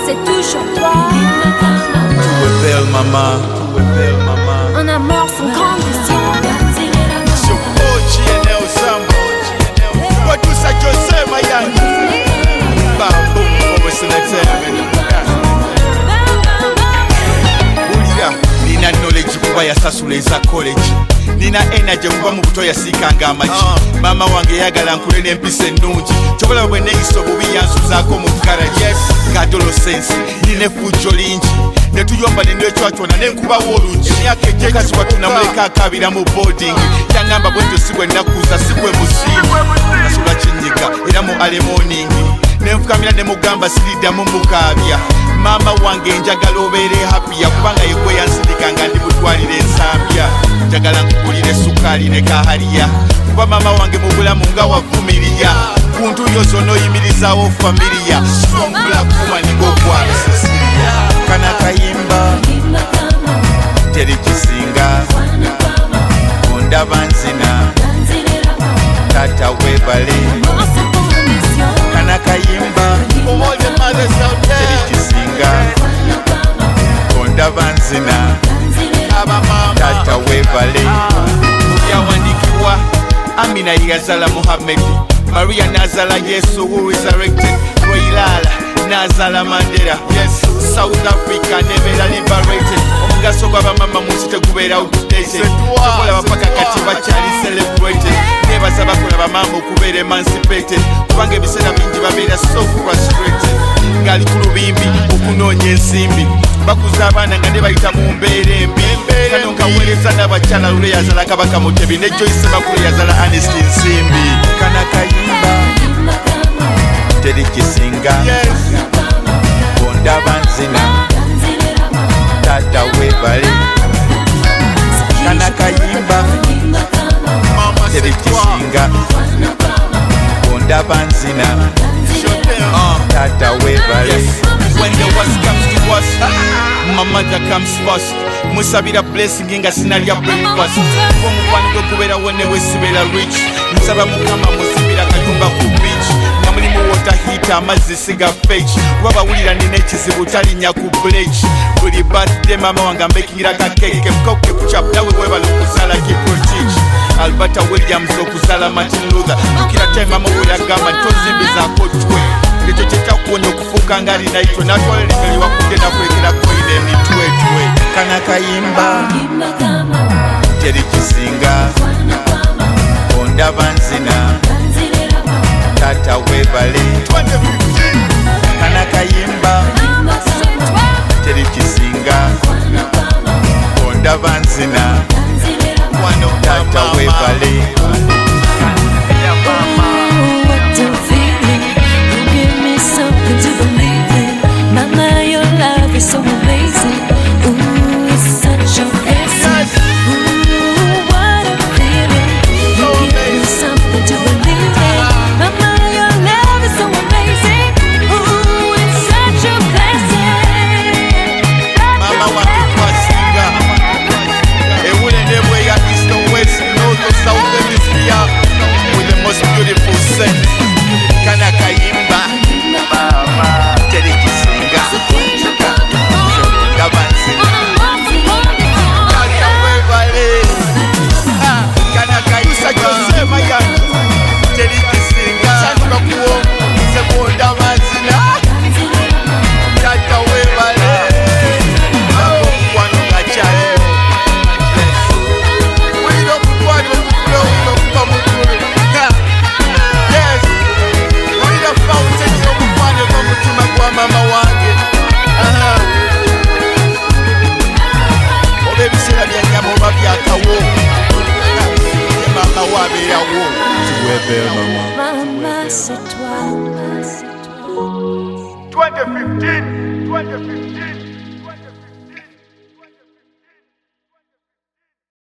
c'est toujours toi. Tu es belle maman, tu es belle maman. Un amour sans condition. Sur OGNL Samba, producer Jose Mayani. Baboom for Western Entertainment. Ulira, nina knowledge kuba yasasula eza college. Nina energy kuba mu buto yasikanga amachi. Mama wange yagala nkule n'empisa ennungi. Chokola bwe neyiso bubi yansuzaako mu garage. Yes, adolescence, nina effujjo lingi. Netuyomba nendo echwachwana nenkubawo olungi. Emyaka egyekasi watunamuleka akabira mu boarding. Yangamba bwetyo si bwe nnakuuza si bwe musingi. Nasula kinyiga era mu early morning. Nenfukamira nemugamba siriddamu mukaabya. Mama wange njagala obeere happy kubanga yegwe yansindika nga ndi mutwalira ensambya. Njagala nkugulire sukaali ne kahaliya kuba mama wange mu bulamu nga wavumiriya. Ku ntuuyo zonna oyimirizaawo familiya. Strong black woman ng'ogwala Sicilia. Kana kayimba teri kisinga ondaba nzina tata webale. Kana kayimba teri kisinga ondaba nzina tata webale. Yawandikiwa Amina yazala Muhammad, Maria nazala Yesu who resurrected, Roilala nazala Mandela. Yes, South Africa never liberated. Omugaso gw'abamama munsi tegubeera outdated. Tukola bapaka kati bakyali celebrated. Nebaza bakola bamama okubeera emancipated kubanga ebiseera bingi babeera so frustrated. Ngali ku lubimbi okunoonya ensimbi bakuza abaana nga ne bayita mu mbeera embi. Kano nkaweereza n'abakyala lule yazala Kabaka Mutebi ne Joyce Bakule yazala Ernest Nsimbi. Kana kayimba teri kisinga ondaba nzina tata webale. Kana kayimba teri kisinga ondaba nzina tata webale. When the worst comes to worst, my mother comes first. Musabira blessing nga sinalya breakfast. Omukwano gwe kubeera wone wesibera rich. Nsaba Mukama musibira kayumba ku beach. Nga mulimu water heater amazzi siga fetch. Kuba bawulira nina ekizibu talinnya ku bleach. Buli birthday mama wange ambekingira ka cake. Mkoke kuchap nawe webala okuzaala kiprotich. Alberta Williams okuzaala Martin Luther. Tukira time mama we yagamba tozimbizaako twe. Ekyo kyekyakuwonya okufuuka nga alina itwe natwala eligeri wakugenda kwegerako ine emitwetwe. Kana kayimba teri kisinga ondaba nzina tata webale. Kana kayimba teri kisinga ondaba nzina tata webale. So amazing, ooh, it's such a blessing. Ooh, what a feeling. You give me something to believe in. Mama, your love is so amazing. Ooh, it's such a blessing. Mama wakikwasiga ewule nebwe ya east or west, north or south hemisphere with the most beautiful scent. Kana kayimba teri kisinga Maman, c'est toi. 2015.